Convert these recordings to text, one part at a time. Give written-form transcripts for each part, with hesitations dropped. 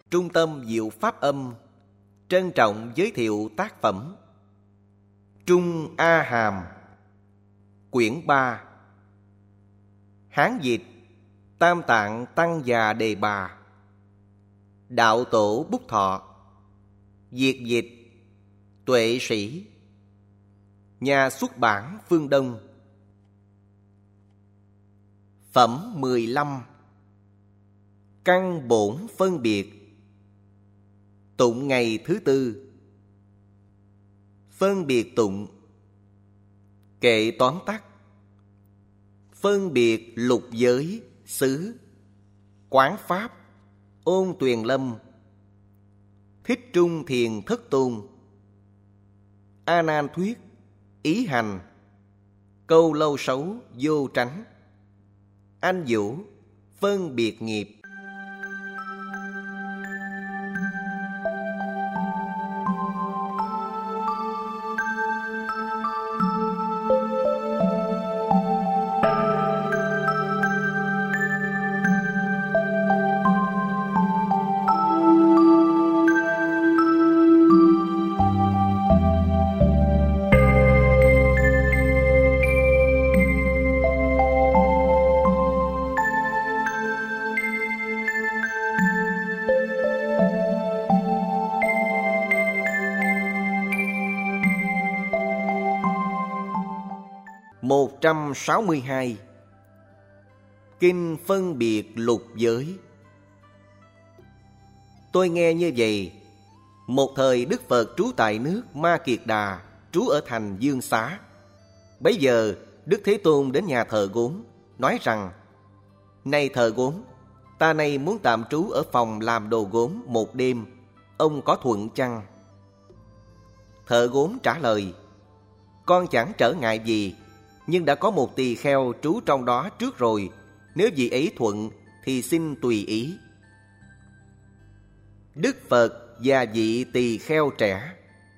Trung tâm Diệu Pháp Âm trân trọng giới thiệu tác phẩm Trung A Hàm, quyển 3, Hán dịch Tam Tạng Tăng Già Đề Bà, Đạo Tổ Bút Thọ, Việt dịch Tuệ Sĩ, nhà xuất bản Phương Đông. Phẩm 15. Căn bổn phân biệt. Tụng ngày thứ tư. Phân biệt tụng. Kệ tóm tắt. Phân biệt lục giới, xứ, quán pháp, ôn tuyền lâm, Thích Trung Thiền Thất Tôn, A Nan thuyết, ý hành, câu lâu xấu vô tránh, anh vũ, phân biệt nghiệp. Một 162. Kinh phân biệt lục giới. Tôi nghe như vậy. Một thời Đức Phật trú tại nước Ma Kiệt Đà, trú ở thành Dương Xá. Bấy giờ Đức Thế Tôn đến nhà thờ gốm, nói rằng: Này thờ gốm, ta nay muốn tạm trú ở phòng làm đồ gốm một đêm, ông có thuận chăng? Thợ gốm trả lời: Con chẳng trở ngại gì, nhưng đã có một tỳ kheo trú trong đó trước rồi, nếu vị ấy thuận thì xin tùy ý. Đức Phật và vị tỳ kheo trẻ.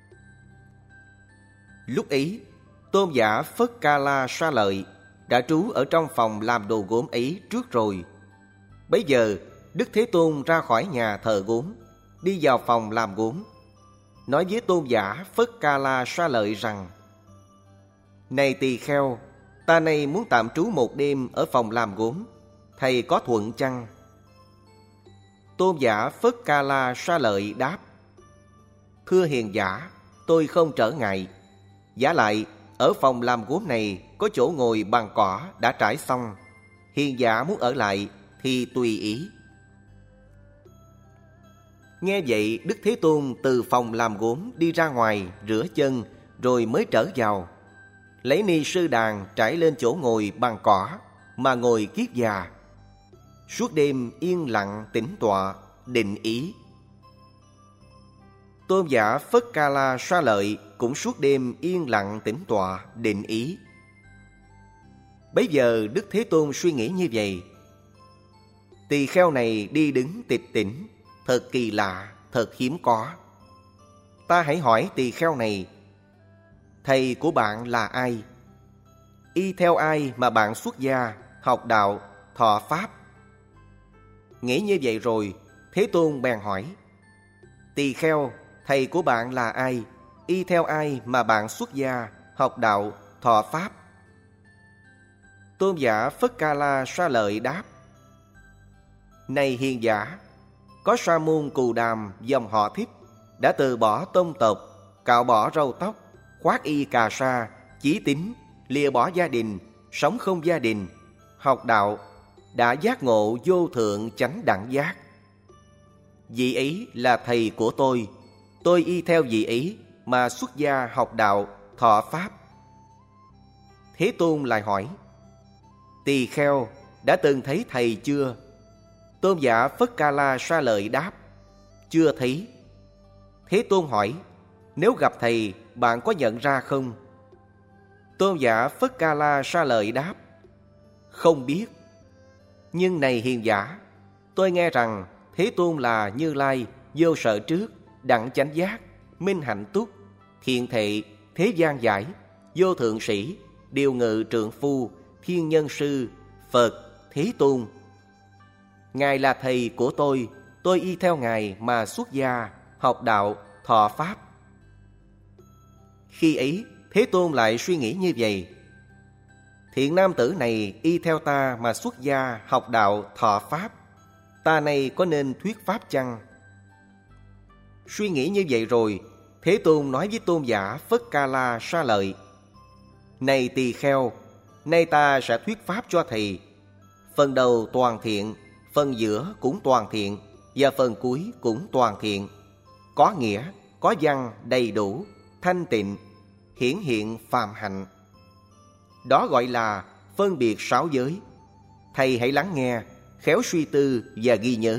Lúc ấy, tôn giả Phất Ca La Sa Lợi đã trú ở trong phòng làm đồ gốm ấy trước rồi. Bấy giờ Đức Thế Tôn ra khỏi nhà thờ gốm, đi vào phòng làm gốm, nói với tôn giả Phất Ca La Sa Lợi rằng: Này tỳ kheo, ta nay muốn tạm trú một đêm ở phòng làm gốm, thầy có thuận chăng? Tôn giả Phất Ca La Sa Lợi đáp: Thưa hiền giả, tôi không trở ngại. Vả lại, ở phòng làm gốm này có chỗ ngồi bằng cỏ đã trải xong. Hiền giả muốn ở lại thì tùy ý. Nghe vậy, Đức Thế Tôn từ phòng làm gốm đi ra ngoài rửa chân, rồi mới trở vào, lấy ni sư đàn trải lên chỗ ngồi bằng cỏ mà ngồi kiết già. Suốt đêm yên lặng tĩnh tọa, định ý. Tôn giả Phất Ca La Sa Lợi cũng suốt đêm yên lặng tĩnh tọa, định ý. Bấy giờ Đức Thế Tôn suy nghĩ như vậy: Tỳ kheo này đi đứng tịch tỉnh, thật kỳ lạ, thật hiếm có. Ta hãy hỏi tỳ kheo này: Thầy của bạn là ai? Y theo ai mà bạn xuất gia, học đạo, thọ pháp? Nghĩ như vậy rồi, Thế Tôn bèn hỏi: Tỳ kheo, thầy của bạn là ai? Y theo ai mà bạn xuất gia, học đạo, thọ pháp? Tôn giả Phất Ca La Sa Lợi đáp: Này hiền giả, có Sa môn Cù Đàm dòng họ Thích, đã từ bỏ tông tộc, cạo bỏ râu tóc, khoác y cà sa, chí tín, lìa bỏ gia đình, sống không gia đình, học đạo, đã giác ngộ vô thượng chánh đẳng giác. Vị ấy là thầy của tôi y theo vị ấy mà xuất gia học đạo, thọ pháp. Thế Tôn lại hỏi: Tỳ kheo, đã từng thấy thầy chưa? Tôn giả Phất Ca La Sa Lợi đáp: Chưa thấy. Thế Tôn hỏi: Nếu gặp thầy, bạn có nhận ra không? Tôn giả Phất Ca La Sa Lợi đáp: Không biết. Nhưng này hiền giả, tôi nghe rằng Thế Tôn là Như Lai, vô sợ trước, đẳng chánh giác, minh hạnh túc, thiện thệ, thế gian giải, vô thượng sĩ, điều ngự trượng phu, thiên nhân sư, Phật, Thế Tôn. Ngài là thầy của tôi y theo Ngài mà xuất gia, học đạo, thọ Pháp. Khi ấy, Thế Tôn lại suy nghĩ như vậy: thiện nam tử này y theo ta mà xuất gia, học đạo, thọ Pháp. Ta này có nên thuyết Pháp chăng? Suy nghĩ như vậy rồi, Thế Tôn nói với tôn giả Phất Ca La Sa Lợi: này tỳ kheo, nay ta sẽ thuyết Pháp cho thầy. Phần đầu toàn thiện, phần giữa cũng toàn thiện, và phần cuối cũng toàn thiện. Có nghĩa, có văn, đầy đủ, thanh tịnh, hiển hiện phàm hạnh. Đó gọi là phân biệt sáu giới. Thầy hãy lắng nghe, khéo suy tư và ghi nhớ.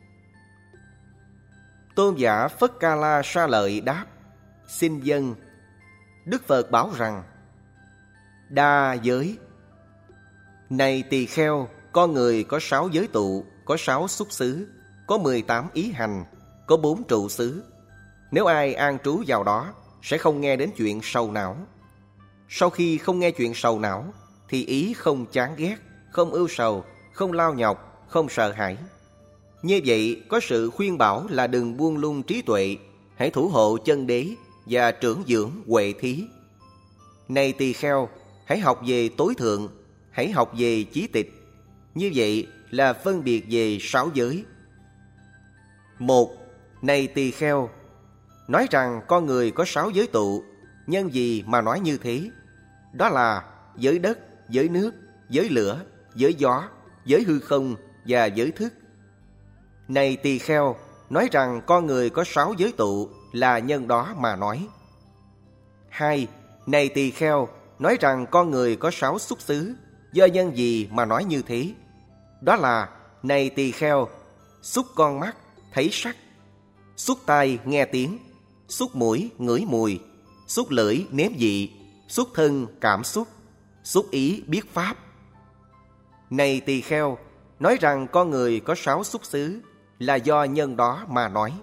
Tôn giả Phất Ca La Sa Lợi đáp: xin vâng. Đức Phật bảo rằng: đa giới. Này tỳ kheo, con người có 6 giới tụ, có 6 xúc xứ, có 18 ý hành, có 4 trụ xứ. Nếu ai an trú vào đó, sẽ không nghe đến chuyện sầu não. Sau khi không nghe chuyện sầu não, thì ý không chán ghét, không ưu sầu, không lao nhọc, không sợ hãi. Như vậy, có sự khuyên bảo là đừng buông lung trí tuệ, hãy thủ hộ chân đế và trưởng dưỡng huệ thí. Này tỳ kheo, hãy học về tối thượng, hãy học về chí tịch. Như vậy là phân biệt về 6 giới. 1. Này tỳ kheo, nói rằng con người có 6 giới tụ, nhân gì mà nói như thế? Đó là giới đất, giới nước, giới lửa, giới gió, giới hư không và giới thức. Này tỳ kheo, nói rằng con người có 6 giới tụ là nhân đó mà nói. 2. Này tỳ kheo, nói rằng con người có 6 xúc xứ, do nhân gì mà nói như thế? Đó là: này tỳ kheo, xúc con mắt thấy sắc, xúc tai nghe tiếng, xúc mũi ngửi mùi, xúc lưỡi nếm vị, xúc thân cảm xúc, xúc ý biết pháp. Này tỳ kheo, nói rằng con người có 6 xúc xứ là do nhân đó mà nói.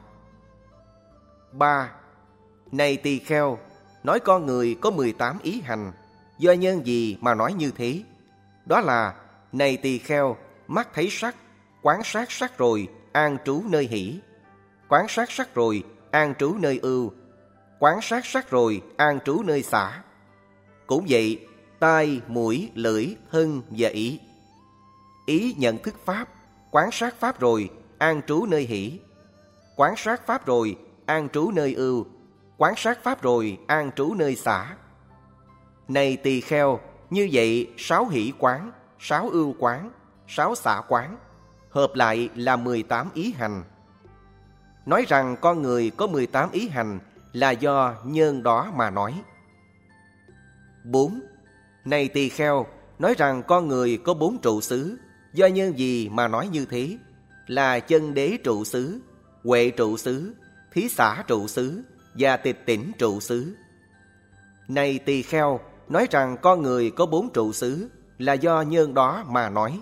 3. Này tỳ kheo, nói con người có 18 ý hành, do nhân gì mà nói như thế? Đó là: này tỳ kheo, mắt thấy sắc, quán sát sắc rồi an trú nơi hỷ, quán sát sắc rồi an trú nơi ưu, quán sát sắc rồi an trú nơi xả. Cũng vậy, tai, mũi, lưỡi, thân và ý. Ý nhận thức pháp, quán sát pháp rồi an trú nơi hỷ, quán sát pháp rồi an trú nơi ưu, quán sát pháp rồi an trú nơi xả. Này tỳ kheo, như vậy 6 hỷ quán, 6 ưu quán, 6 xả quán, hợp lại là 18 ý hành. Nói rằng con người có 18 ý hành là do nhân đó mà nói. 4. Này tỳ kheo, nói rằng con người có 4 trụ xứ, do nhân gì mà nói như thế? Là chân đế trụ xứ, huệ trụ xứ, thí xả trụ xứ và tịch tỉnh trụ xứ. Này tỳ kheo, nói rằng con người có 4 trụ xứ là do nhân đó mà nói.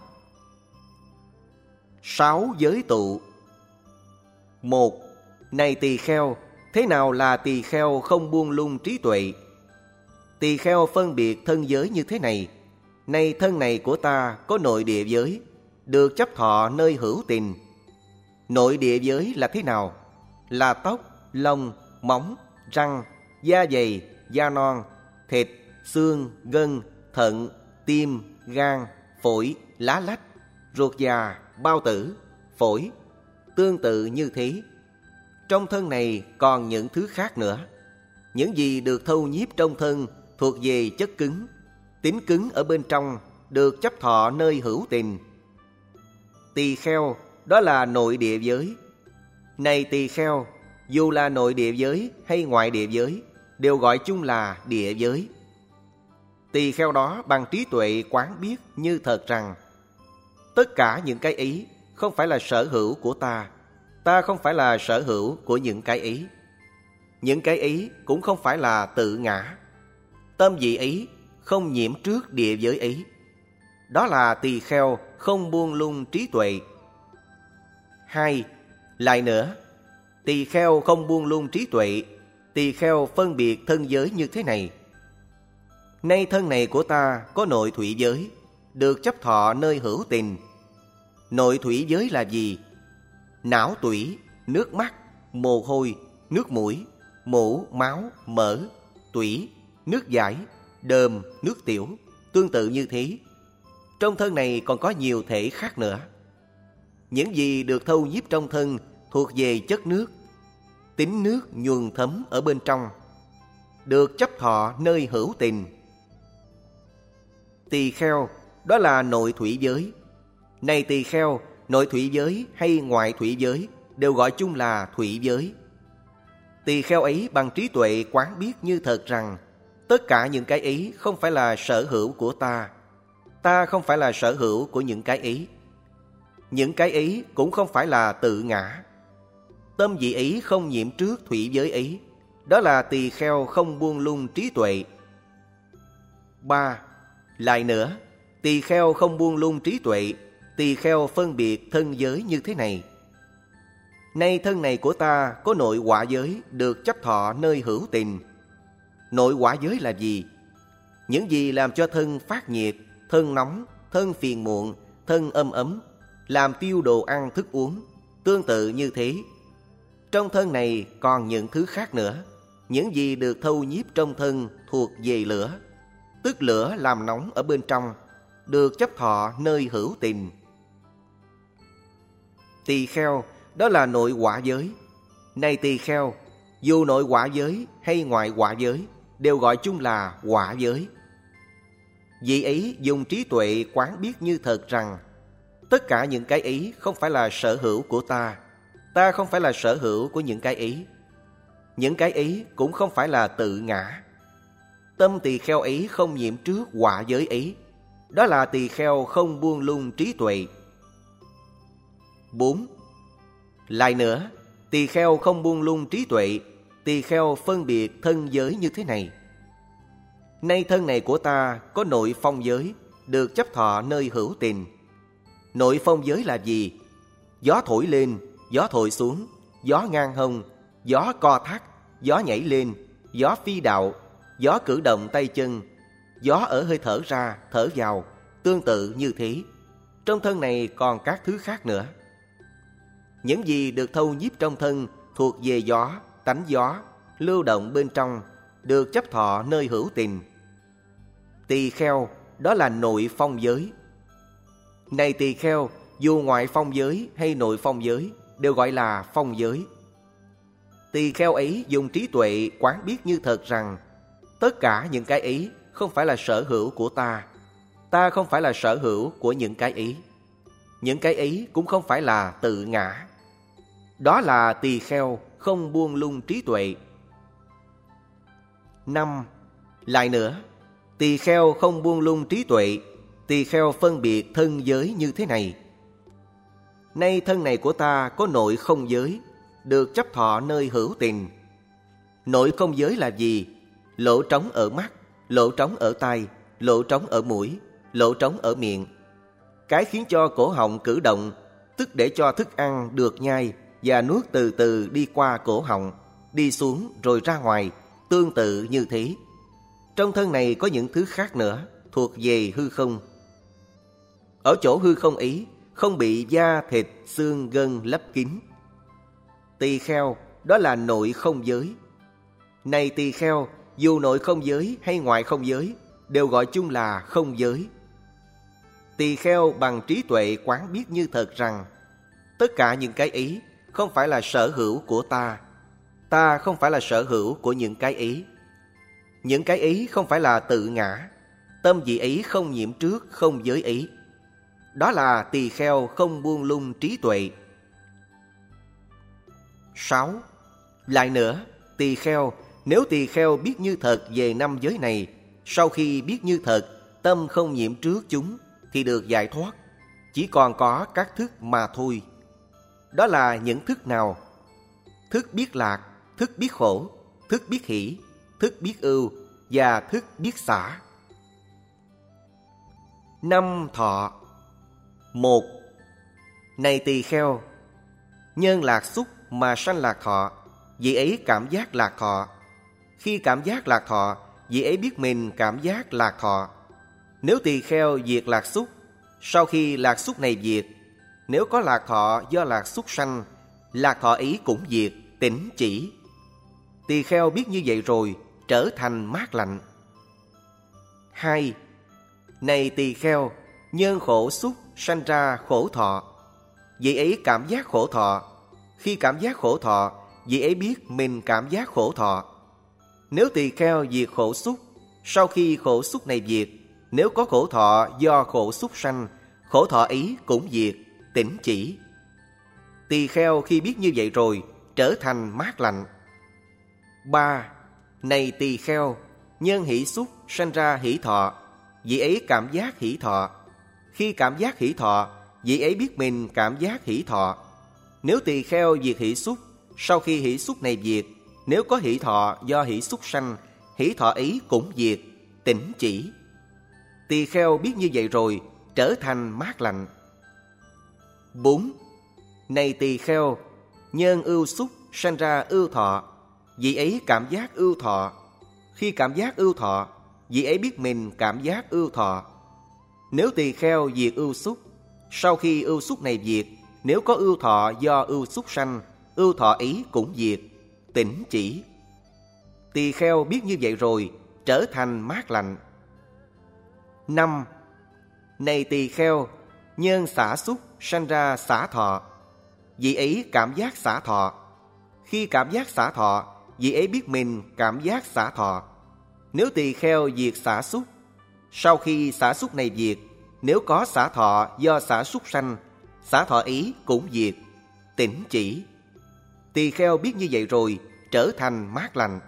6 giới tụ. 1. Này tỳ kheo, thế nào là tỳ kheo không buông lung trí tuệ? Tỳ kheo phân biệt thân giới như thế này: nay thân này của ta có nội địa giới, được chấp thọ nơi hữu tình. Nội địa giới là thế nào? Là tóc, lông, móng, răng, da dày, da non, thịt, xương, gân, thận, tim, gan, phổi, lá lách, ruột già, bao tử, phổi. Tương tự như thế, trong thân này còn những thứ khác nữa. Những gì được thâu nhiếp trong thân thuộc về chất cứng, tính cứng ở bên trong, được chấp thọ nơi hữu tình. Tỳ kheo, đó là nội địa giới. Này tỳ kheo, dù là nội địa giới hay ngoại địa giới, đều gọi chung là địa giới. Tỳ kheo đó bằng trí tuệ quán biết như thật rằng: tất cả những cái ấy không phải là sở hữu của ta, ta không phải là sở hữu của những cái ấy. Những cái ấy cũng không phải là tự ngã. Tâm vị ấy không nhiễm trước địa giới ấy. Đó là tỳ kheo không buông lung trí tuệ. 2. Lại nữa, tỳ kheo không buông lung trí tuệ, tỳ kheo phân biệt thân giới như thế này: nay thân này của ta có nội thủy giới, được chấp thọ nơi hữu tình. Nội thủy giới là gì? não tủy, nước mắt, mồ hôi, nước mũi, mủ, máu, mỡ, tủy, nước giải, đờm, nước tiểu, tương tự như thế. Trong thân này còn có nhiều thể khác nữa. Những gì được thâu nhiếp trong thân thuộc về chất nước, tính nước nhuần thấm ở bên trong, được chấp thọ nơi hữu tình. Tỳ kheo, đó là nội thủy giới. Này tỳ kheo, nội thủy giới hay ngoại thủy giới đều gọi chung là thủy giới. Tỳ kheo ấy bằng trí tuệ quán biết như thật rằng tất cả những cái ấy không phải là sở hữu của ta. Ta không phải là sở hữu của những cái ấy. Những cái ấy cũng không phải là tự ngã. Tâm vị ấy không nhiễm trước thủy giới ấy. Đó là tỳ kheo không buông lung trí tuệ. 3. Lại nữa, tỳ kheo không buông lung trí tuệ, tỳ kheo phân biệt thân giới như thế này. Nay thân này của ta có nội quả giới được chấp thọ nơi hữu tình. Nội quả giới là gì? Những gì làm cho thân phát nhiệt, thân nóng, thân phiền muộn, thân âm ấm, làm tiêu đồ ăn thức uống, tương tự như thế. Trong thân này còn những thứ khác nữa. Những gì được thâu nhiếp trong thân thuộc về lửa, tức lửa làm nóng ở bên trong, được chấp thọ nơi hữu tình. Tỳ kheo, đó là nội quả giới. Này tỳ kheo, dù nội quả giới hay ngoại quả giới đều gọi chung là quả giới. Vì ấy dùng trí tuệ quán biết như thật rằng tất cả những cái ấy không phải là sở hữu của ta. Ta không phải là sở hữu của những cái ấy. Những cái ấy cũng không phải là tự ngã. Tâm tỳ kheo ấy không nhiễm trước quả giới ấy. Đó là tỳ kheo không buông lung trí tuệ. 4. Lại nữa, tỳ kheo không buông lung trí tuệ, tỳ kheo phân biệt thân giới như thế này. Nay thân này của ta có nội phong giới, được chấp thọ nơi hữu tình. Nội phong giới là gì? Gió thổi lên, gió thổi xuống, gió ngang hông, gió co thắt, gió nhảy lên, gió phi đạo, gió cử động tay chân, gió ở hơi thở ra, thở vào, tương tự như thế. Trong thân này còn các thứ khác nữa. Những gì được thâu nhiếp trong thân thuộc về gió, tánh gió, lưu động bên trong, được chấp thọ nơi hữu tình. Tỳ kheo, đó là nội phong giới. Này tỳ kheo, dù ngoại phong giới hay nội phong giới đều gọi là phong giới. Tỳ kheo ấy dùng trí tuệ quán biết như thật rằng tất cả những cái ấy không phải là sở hữu của ta. Ta không phải là sở hữu của những cái ấy. Những cái ấy cũng không phải là tự ngã. Đó là tỳ kheo không buông lung trí tuệ. 5. Lại nữa, tỳ kheo không buông lung trí tuệ, tỳ kheo phân biệt thân giới như thế này. Nay thân này của ta có nội không giới, được chấp thọ nơi hữu tình. Nội không giới là gì? Lỗ trống ở mắt, lỗ trống ở tai, lỗ trống ở mũi, lỗ trống ở miệng. Cái khiến cho cổ họng cử động, tức để cho thức ăn được nhai và nuốt từ từ đi qua cổ họng, đi xuống rồi ra ngoài, tương tự như thế. Trong thân này có những thứ khác nữa, thuộc về hư không. Ở chỗ hư không ấy, không bị da, thịt, xương, gân lấp kín. Tỳ kheo, đó là nội không giới. Này tỳ kheo, dù nội không giới hay ngoại không giới, đều gọi chung là không giới. Tỳ kheo bằng trí tuệ quán biết như thật rằng tất cả những cái ấy không phải là sở hữu của ta. Ta không phải là sở hữu của những cái ấy. Những cái ấy không phải là tự ngã. Tâm vị ấy không nhiễm trước không giới ấy. Đó là tỳ kheo không buông lung trí tuệ. 6. Lại nữa, tỳ kheo, nếu tỳ kheo biết như thật về 5 giới này, sau khi biết như thật, tâm không nhiễm trước chúng, thì được giải thoát. Chỉ còn có các thức mà thôi. Đó là những thức nào? Thức biết lạc, thức biết khổ, thức biết hỷ, thức biết ưu và thức biết xả. 5 thọ. 1. Này tỳ kheo, nhân lạc xúc mà sanh lạc thọ, vị ấy cảm giác lạc thọ. Khi cảm giác lạc thọ, vị ấy biết mình cảm giác lạc thọ. Nếu tỳ kheo diệt lạc xúc, sau khi lạc xúc này diệt, nếu có lạc thọ do lạc xúc sanh, lạc thọ ý cũng diệt, tỉnh chỉ. Tỳ kheo biết như vậy rồi, trở thành mát lạnh. 2. Này tỳ kheo, nhân khổ xúc sanh ra khổ thọ. Vị ấy cảm giác khổ thọ. Khi cảm giác khổ thọ, vị ấy biết mình cảm giác khổ thọ. Nếu tỳ kheo diệt khổ xúc, sau khi khổ xúc này diệt, nếu có khổ thọ do khổ xúc sanh, khổ thọ ấy cũng diệt, tỉnh chỉ. Tỳ kheo khi biết như vậy rồi, trở thành mát lạnh. 3. Này tỳ kheo, nhân hỷ xúc sanh ra hỷ thọ. Vị ấy cảm giác hỷ thọ. Khi cảm giác hỷ thọ, vị ấy biết mình cảm giác hỷ thọ. Nếu tỳ kheo diệt hỷ xúc, sau khi hỷ xúc này diệt, nếu có hỷ thọ do hỷ xúc sanh, hỷ thọ ấy cũng diệt, tỉnh chỉ. Tỳ kheo biết như vậy rồi, trở thành mát lạnh. 4. Này tỳ kheo, nhân ưu xúc sanh ra ưu thọ. Vị ấy cảm giác ưu thọ. Khi cảm giác ưu thọ, vị ấy biết mình cảm giác ưu thọ. Nếu tỳ kheo diệt ưu xúc, sau khi ưu xúc này diệt, nếu có ưu thọ do ưu xúc sanh, ưu thọ ấy cũng diệt, tỉnh chỉ. Tỳ kheo biết như vậy rồi, trở thành mát lạnh. 5. Này tỳ kheo, nhân xả xúc sanh ra xả thọ. Vị ấy cảm giác xả thọ. Khi cảm giác xả thọ, vị ấy biết mình cảm giác xả thọ. Nếu tỳ kheo diệt xả xúc, sau khi xả xúc này diệt, nếu có xả thọ do xả xúc sanh, xả thọ ý cũng diệt, tỉnh chỉ. Tỳ kheo biết như vậy rồi, trở thành mát lạnh.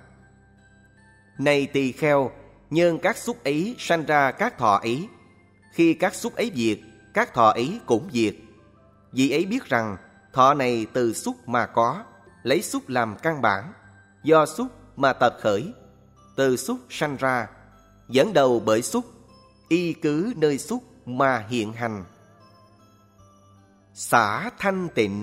Này tỳ kheo, nhân các xúc ấy sanh ra các thọ ý. Khi các xúc ấy diệt, các thọ ý cũng diệt. Vị ấy biết rằng thọ này từ xúc mà có, lấy xúc làm căn bản, do xúc mà tập khởi, từ xúc sanh ra, dẫn đầu bởi xúc, y cứ nơi xúc mà hiện hành. Xả thanh tịnh.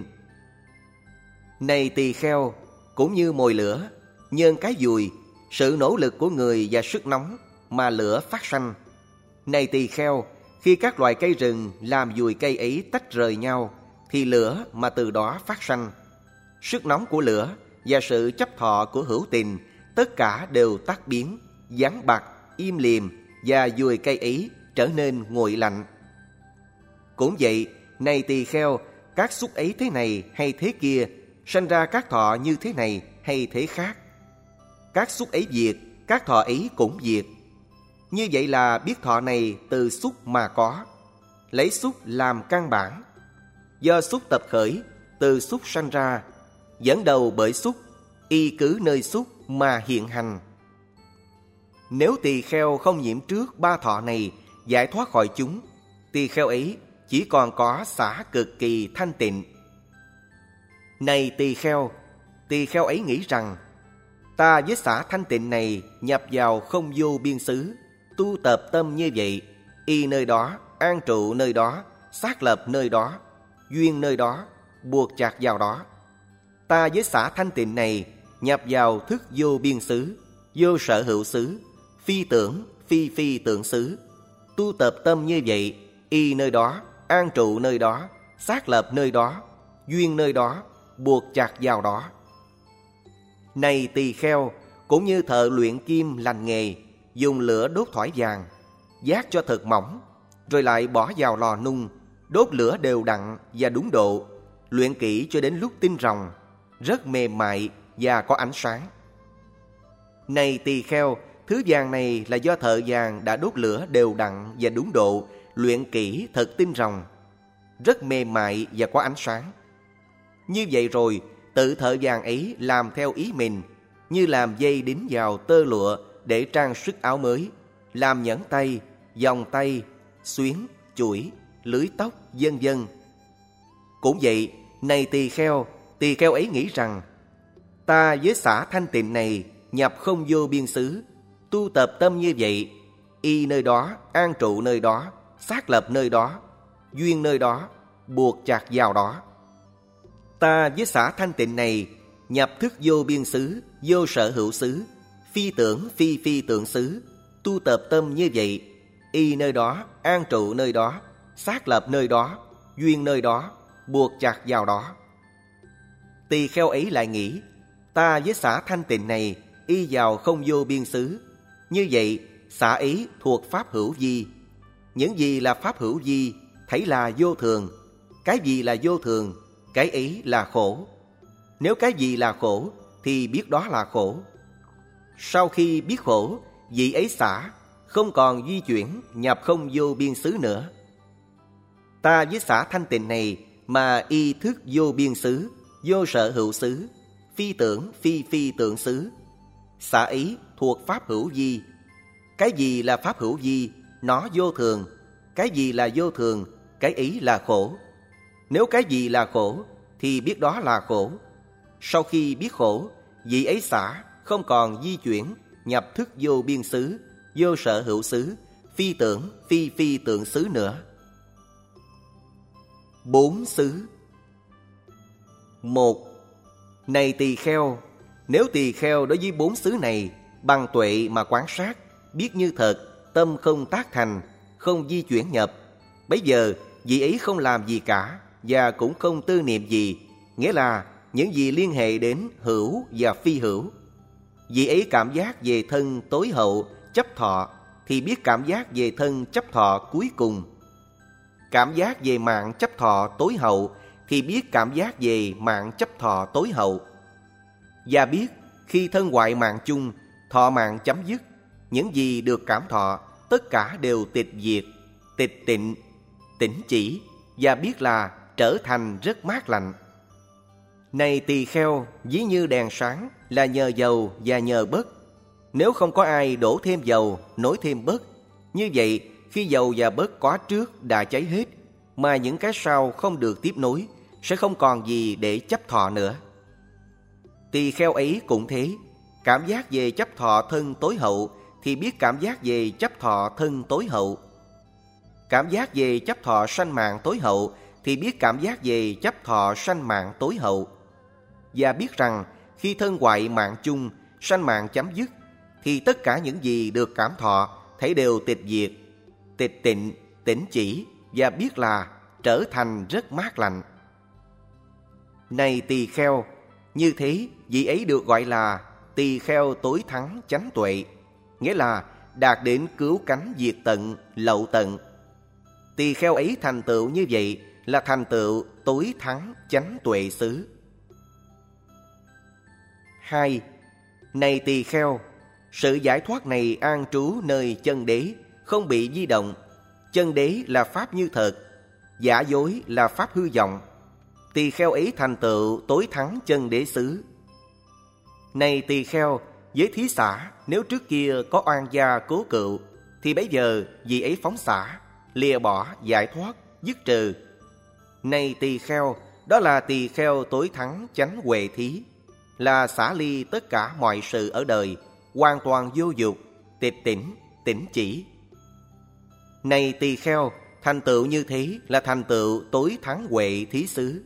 Này tỳ kheo, cũng như mồi lửa, nhân cái dùi, sự nỗ lực của người và sức nóng mà lửa phát sanh. Này tỳ kheo, khi các loại cây rừng làm dùi cây ấy tách rời nhau, thì lửa mà từ đó phát sanh. Sức nóng của lửa và sự chấp thọ của hữu tình, tất cả đều tắt biến, vắng bặt, im lìm, và dùi cây ấy trở nên nguội lạnh. Cũng vậy, này tỳ kheo, các xúc ấy thế này hay thế kia, sanh ra các thọ như thế này hay thế khác. Các xúc ấy diệt, các thọ ấy cũng diệt. Như vậy là biết thọ này từ xúc mà có, lấy xúc làm căn bản, do xúc tập khởi, từ xúc sanh ra, dẫn đầu bởi xúc, y cứ nơi xúc mà hiện hành. Nếu tỳ kheo không nhiễm trước ba thọ này, giải thoát khỏi chúng, tỳ kheo ấy chỉ còn có xả cực kỳ thanh tịnh. Này tỳ kheo ấy nghĩ rằng, ta với xả thanh tịnh này nhập vào không vô biên xứ, tu tập tâm như vậy, y nơi đó, an trụ nơi đó, xác lập nơi đó, duyên nơi đó, buộc chặt vào đó. Ta với xả thanh tịnh này nhập vào thức vô biên xứ, vô sở hữu xứ, phi tưởng, phi phi tưởng xứ, tu tập tâm như vậy, y nơi đó, an trụ nơi đó, xác lập nơi đó, duyên nơi đó, buộc chặt vào đó. Này tỳ kheo, cũng như thợ luyện kim lành nghề, dùng lửa đốt thỏi vàng, vát cho thật mỏng, rồi lại bỏ vào lò nung, đốt lửa đều đặn và đúng độ, luyện kỹ cho đến lúc tinh ròng, rất mềm mại và có ánh sáng. Này tỳ kheo, thứ vàng này là do thợ vàng đã đốt lửa đều đặn và đúng độ, luyện kỹ thật tinh ròng, rất mềm mại và có ánh sáng. Như vậy rồi, tự thợ vàng ấy làm theo ý mình, như làm dây đính vào tơ lụa để trang sức áo mới, làm nhẫn tay, vòng tay, xuyến, chuỗi, lưới tóc, vân vân. Cũng vậy, này tỳ kheo ấy nghĩ rằng, ta với xả thanh tịnh này nhập không vô biên xứ, tu tập tâm như vậy, y nơi đó, an trụ nơi đó, xác lập nơi đó, duyên nơi đó, buộc chặt vào đó. Ta với xả thanh tịnh này nhập thức vô biên xứ, vô sở hữu xứ, phi tưởng phi phi tưởng xứ, tu tập tâm như vậy, y nơi đó, an trụ nơi đó, xác lập nơi đó, duyên nơi đó, buộc chặt vào đó. Tỳ kheo ấy lại nghĩ, ta với xã thanh tịnh này y vào không vô biên xứ. Như vậy, xã ấy thuộc pháp hữu vi. Những gì là pháp hữu vi, thấy là vô thường. Cái gì là vô thường, cái ấy là khổ. Nếu cái gì là khổ, thì biết đó là khổ. Sau khi biết khổ, vị ấy xả, không còn di chuyển nhập không vô biên xứ nữa. Ta với xã thanh tịnh này mà y thức vô biên xứ, vô sở hữu xứ, phi tưởng phi phi tưởng xứ. Xã ấy thuộc pháp hữu vi. Cái gì là pháp hữu vi, nó vô thường. Cái gì là vô thường, cái ấy là khổ. Nếu cái gì là khổ, thì biết đó là khổ. Sau khi biết khổ, vị ấy xả, không còn di chuyển nhập thức vô biên xứ, vô sở hữu xứ, phi tưởng phi phi tưởng xứ nữa. 4 xứ. 1. Này tỳ kheo, nếu tỳ kheo đối với 4 xứ này bằng tuệ mà quán sát, biết như thật, tâm không tác thành, không di chuyển nhập, bấy giờ vị ấy không làm gì cả và cũng không tư niệm gì, nghĩa là những gì liên hệ đến hữu và phi hữu. Vị ấy cảm giác về thân tối hậu chấp thọ, thì biết cảm giác về thân chấp thọ cuối cùng. Cảm giác về mạng chấp thọ tối hậu, thì biết cảm giác về mạng chấp thọ tối hậu. Và biết khi thân hoại mạng chung, thọ mạng chấm dứt, những gì được cảm thọ tất cả đều tịch diệt, tịch tịnh, tĩnh chỉ, và biết là trở thành rất mát lạnh. Này tỳ kheo, ví như đèn sáng là nhờ dầu và nhờ bớt. Nếu không có ai đổ thêm dầu, nối thêm bớt, như vậy khi dầu và bớt có trước đã cháy hết, mà những cái sau không được tiếp nối, sẽ không còn gì để chấp thọ nữa. Tỳ kheo ấy cũng thế, cảm giác về chấp thọ thân tối hậu thì biết cảm giác về chấp thọ thân tối hậu. Cảm giác về chấp thọ sanh mạng tối hậu thì biết cảm giác về chấp thọ sanh mạng tối hậu. Và biết rằng khi thân hoại mạng chung, sanh mạng chấm dứt, thì tất cả những gì được cảm thọ thấy đều tịch diệt, tịch tịnh, tĩnh chỉ, và biết là trở thành rất mát lạnh. Này tỳ kheo, như thế vị ấy được gọi là tỳ kheo tối thắng chánh tuệ, nghĩa là đạt đến cứu cánh diệt tận, lậu tận. Tỳ kheo ấy thành tựu như vậy là thành tựu tối thắng chánh tuệ xứ. 2. Này tỳ kheo, sự giải thoát này an trú nơi chân đế, không bị di động. Chân đế là pháp như thật, giả dối là pháp hư vọng. Tỳ kheo ấy thành tựu tối thắng chân đế xứ. Này tỳ kheo, với thí xả, nếu trước kia có oan gia cố cựu, thì bấy giờ vị ấy phóng xả, lìa bỏ, giải thoát, dứt trừ. Này tỳ kheo, đó là tỳ kheo tối thắng chánh huệ thí, là xả ly tất cả mọi sự ở đời, hoàn toàn vô dục, tịch tỉnh, tĩnh chỉ. Này tỳ kheo, thành tựu như thế là thành tựu tối thắng huệ thí xứ.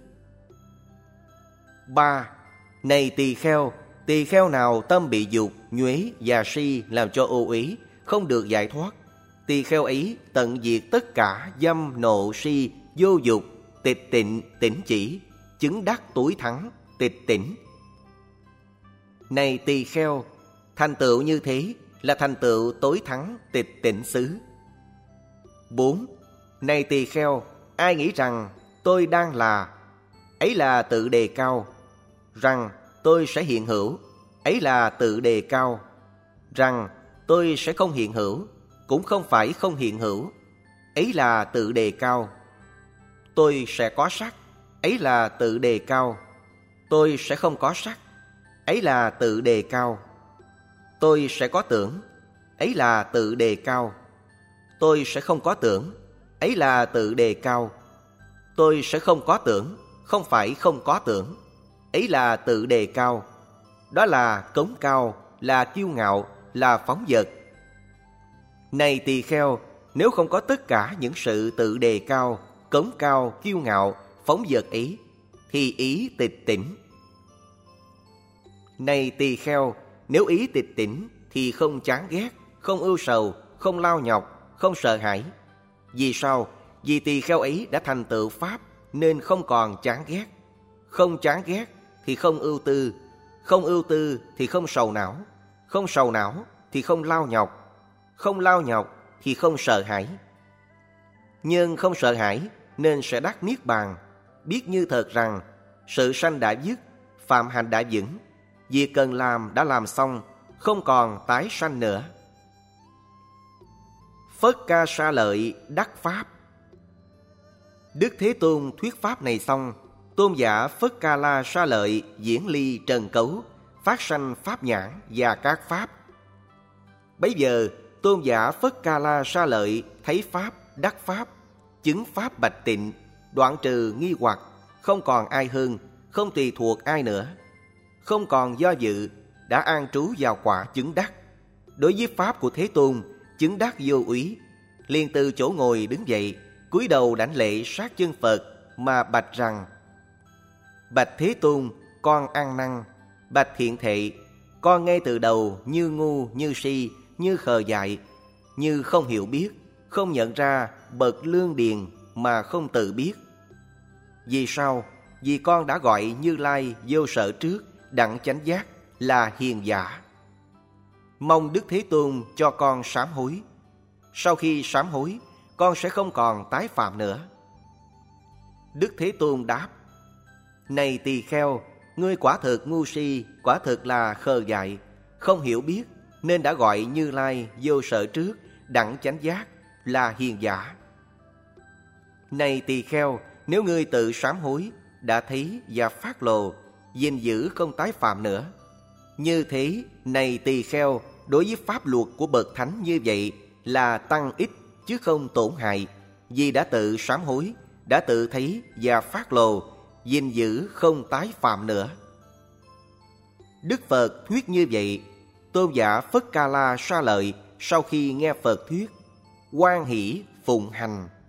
3. Này tỳ kheo nào tâm bị dục, nhuế và si làm cho ô uế, không được giải thoát, tỳ kheo ấy tận diệt tất cả dâm nộ si, vô dục, tịch tịnh, tĩnh chỉ, chứng đắc tối thắng, tịch tỉnh. Này tỳ kheo, thành tựu như thế là thành tựu tối thắng tịch tịnh xứ. 4. Này tỳ kheo, ai nghĩ rằng tôi đang là, ấy là tự đề cao. Rằng tôi sẽ hiện hữu, ấy là tự đề cao. Rằng tôi sẽ không hiện hữu, cũng không phải không hiện hữu, ấy là tự đề cao. Tôi sẽ có sắc, ấy là tự đề cao. Tôi sẽ không có sắc, ấy là tự đề cao. Tôi sẽ có tưởng, ấy là tự đề cao. Tôi sẽ không có tưởng, ấy là tự đề cao. Tôi sẽ không có tưởng, không phải không có tưởng, ấy là tự đề cao. Đó là cống cao, là kiêu ngạo, là phóng dật. Này tỳ kheo, nếu không có tất cả những sự tự đề cao, cống cao, kiêu ngạo, phóng dật ý, thì ý tịch tỉnh. Này tỳ kheo, nếu ý tịch tỉnh thì không chán ghét, không ưu sầu, không lao nhọc, không sợ hãi. Vì sao? Vì tỳ kheo ấy đã thành tựu pháp nên không còn chán ghét. Không chán ghét thì không ưu tư, không ưu tư thì không sầu não, không sầu não thì không lao nhọc, không lao nhọc thì không sợ hãi. Nhưng không sợ hãi nên sẽ đắc niết bàn, biết như thật rằng sự sanh đã dứt, phạm hạnh đã vững, việc cần làm đã làm xong, không còn tái sanh nữa. Phất Ca Sa Lợi đắc pháp. Đức Thế Tôn thuyết pháp này xong, tôn giả Phất Ca La Sa Lợi diễn ly trần cấu, phát sanh pháp nhãn và các pháp. Bấy giờ tôn giả Phất Ca La Sa Lợi thấy pháp, đắc pháp, chứng pháp bạch tịnh, đoạn trừ nghi hoặc, không còn ai hơn, không tùy thuộc ai nữa, không còn do dự, đã an trú vào quả chứng đắc. Đối với pháp của Thế Tôn, chứng đắc vô úy, liền từ chỗ ngồi đứng dậy, cúi đầu đảnh lễ sát chân Phật mà bạch rằng: Bạch Thế Tôn, con ăn năn. Bạch Thiện Thệ, con ngay từ đầu như ngu, như si, như khờ dại, như không hiểu biết, không nhận ra bậc lương điền mà không tự biết. Vì sao? Vì con đã gọi Như Lai vô sở trước, đặng chánh giác là hiền giả. Mong Đức Thế Tôn cho con sám hối. Sau khi sám hối, con sẽ không còn tái phạm nữa. Đức Thế Tôn đáp: Này tỳ kheo, ngươi quả thực ngu si, quả thực là khờ dại, không hiểu biết, nên đã gọi Như Lai vô sở trước, đặng chánh giác là hiền giả. Này tỳ kheo, nếu ngươi tự sám hối, đã thấy và phát lộ, gìn giữ không tái phạm nữa. Như thế, này tỳ kheo, đối với pháp luật của bậc thánh như vậy là tăng ích chứ không tổn hại, vì đã tự sám hối, đã tự thấy và phát lộ, gìn giữ không tái phạm nữa. Đức Phật thuyết như vậy, tôn giả Phất Ca La Sa Lợi sau khi nghe Phật thuyết, hoan hỷ phụng hành.